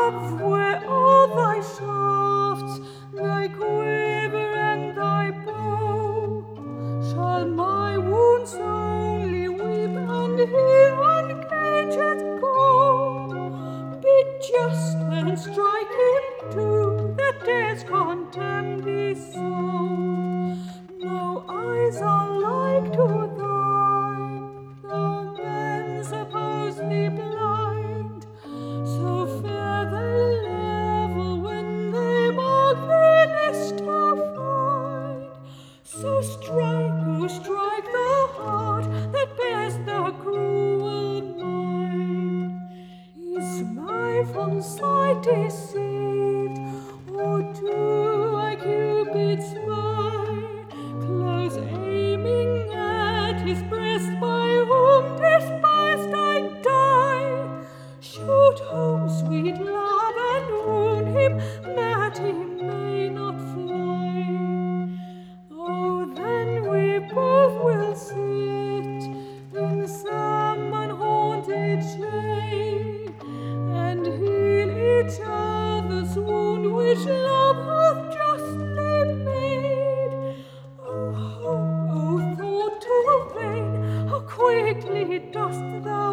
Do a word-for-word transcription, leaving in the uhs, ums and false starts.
love, where all thy shafts, thy quiver and thy bow, shall my wounds only weep and he uncaged go? Be just and strike him too that dares contemn thee so. No eyes are like to thine, though men suppose thee blind. So fair thy level when they mark their list to find. So strike, oh strike the heart that bears the cruel mind. Is my fond sight deceived, or do I Cupid's spy, close aiming at his breast, by whom despised I die? Shoot home, sweet love, and wound him, that he may not fly. Oh, then we both will sit in some unhaunted shade, and heal each other's wound which love hath justly made. Oh, hope, oh, thought too vain, how quickly dost thou